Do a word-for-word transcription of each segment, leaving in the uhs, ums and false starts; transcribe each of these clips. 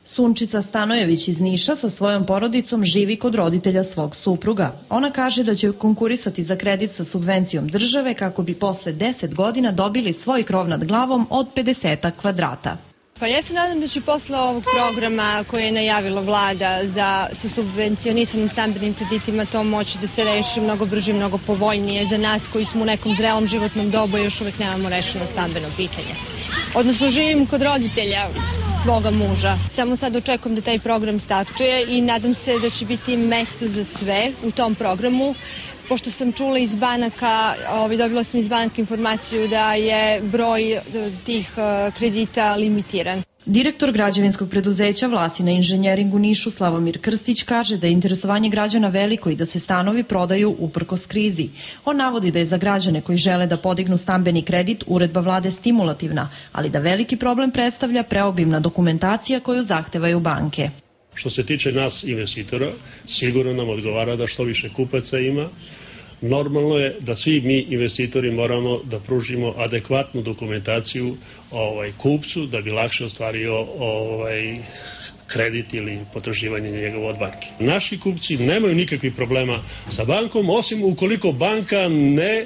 Sunčica Stanojević iz Niša sa svojom porodicom živi kod roditelja svog supruga. Ona kaže da će konkurisati za kredit sa subvencijom države kako bi posle deset godina dobili svoj krov nad glavom od pedeset kvadrata. Pa ja se nadam da će posle ovog programa koje je najavila vlada za, sa subvencionisanim stambenim kreditima to moći da se reši mnogo brže i mnogo povoljnije za nas koji smo u nekom zrelom životnom dobu i još uvek nemamo rešeno stambeno pitanje. Odnosno živim kod roditelja svoga muža. Samo sad očekujem da taj program startuje i nadam se da će biti mesta za sve u tom programu. Pošto sam čula iz banaka, dobila sam iz banaka informaciju da je broj tih kredita limitiran. Direktor građevinskog preduzeća Vlasina inženjering u Nišu Slavomir Krstić kaže da je interesovanje građana veliko i da se stanovi prodaju uprkos krizi. On navodi da je za građane koji žele da podignu stambeni kredit uredba vlade stimulativna, ali da veliki problem predstavlja preobimna dokumentacija koju zahtevaju banke. Što se tiče nas investitora, sigurno nam odgovara da što više kupaca ima. Normalno je da svi mi investitori moramo da pružimo adekvatnu dokumentaciju ovaj, kupcu da bi lakše ostvario ovaj, kredit ili potraživanje njegovo od banke. Naši kupci nemaju nikakvih problema sa bankom, osim ukoliko banka ne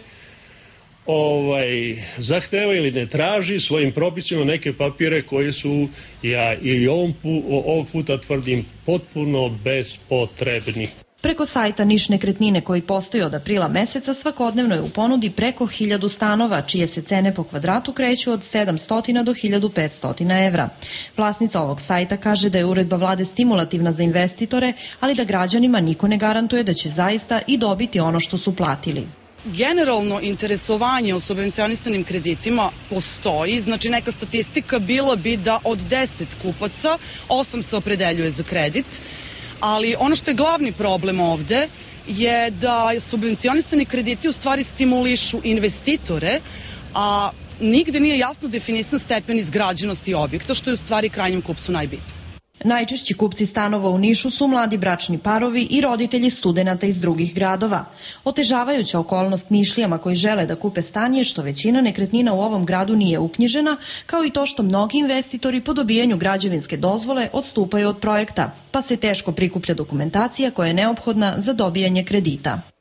ovaj, zahteva ili ne traži svojim propisima neke papire koje su, ja i ovom, ovog puta tvrdim, potpuno bespotrebni. Preko sajta Niš nekretnine koji postoji od aprila meseca svakodnevno je u ponudi preko hiljadu stanova, čije se cene po kvadratu kreću od sedamsto do hiljadu petsto evra. Vlasnica ovog sajta kaže da je uredba vlade stimulativna za investitore, ali da građanima niko ne garantuje da će zaista i dobiti ono što su platili. Generalno interesovanje o subvencionisanim kreditima postoji, znači neka statistika bila bi da od deset kupaca osam se opredeljuje za kredit, ali ono što je glavni problem ovde je da subvencionisani krediti u stvari stimulišu investitore, a nigde nije jasno definisan stepen izgrađenosti objekta, što je u stvari krajnjem kupcu najbitnije. Najčešći kupci stanova u Nišu su mladi bračni parovi i roditelji studenata iz drugih gradova. Otežavajuća okolnost Nišlijama koji žele da kupe stan je što većina nekretnina u ovom gradu nije uknjižena, kao i to što mnogi investitori po dobijanju građevinske dozvole odstupaju od projekta, pa se teško prikuplja dokumentacija koja je neophodna za dobijanje kredita.